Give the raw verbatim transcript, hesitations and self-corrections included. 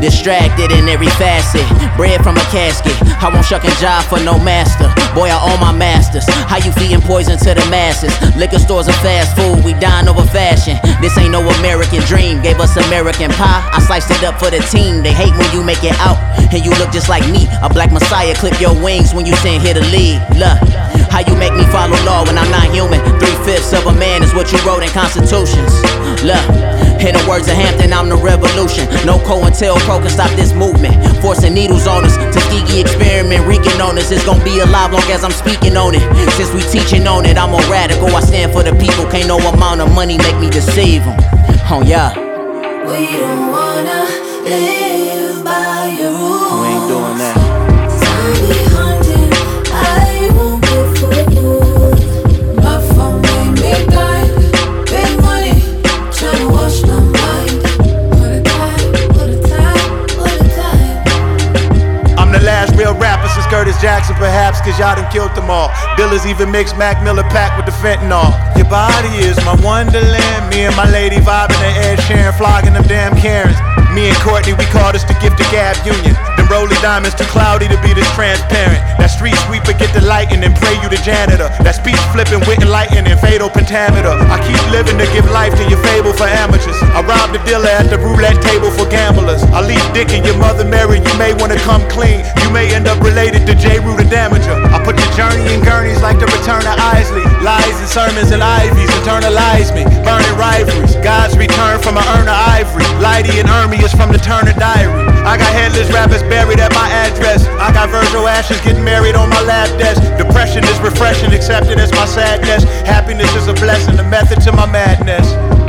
Distracted in every facet, bred from a casket. I won't shuck and jive for no master. Boy, I own my masters. How you feeding poison to the masses? Liquor stores are fast food, we dine over fashion. This ain't no American dream, gave us American pie. I sliced it up for the team. They hate when you make it out and you look just like me. A black messiah, clip your wings when you send here to lead. Look, how you make me follow law when I'm not human? Three-fifths of a man is what you wrote in constitutions. Look, in the words of Hampton, I'm the revolution. No COINTELPRO can stop this movement. Forcing needles on us, Tuskegee experiment reeking on us. It's gonna be alive long as I'm speaking on it. Since we teaching on it, I'm a radical. I stand for the people. Can't no amount of money make me deceive them. Oh yeah. We don't wanna live by your rules. We ain't doing that. Tiny hunting, I won't live for you. My phone made me blind. Big money, tryna wash my mind. What a time, what a time, what a time. I'm the last real rapper since Curtis Jackson, perhaps, cause y'all done killed them all. Dealers even mix Mac Miller pack with the fentanyl. Your body is my wonderland. Me and my lady vibing the Ed Sheeran, flogging them damn Karens. Me and Courtney, we call this the gift of gab union. Them rolling diamonds too cloudy to be this transparent. That street sweeper get the lighting and pray you the janitor. That speech flipping, wit enlightening, fatal pentameter. I keep living to give life to your fable for amateurs. I rob the dealer at the roulette table for gamblers. I leave dick in your mother Mary, you may wanna come clean. You may end up related to J. Rue the Damager. I put the journey in gurneys like the return of Isley. Lies and sermons and ivies internalize me. Burning rivalries, God's return from an urn of ivory. Lighty and Ermi is from the Turner Diary. I got headless rappers buried at my address. I got Virgil Ashes getting married on my lap desk. Depression is refreshing, accepted as my sadness. Happiness is a blessing, the method to my madness.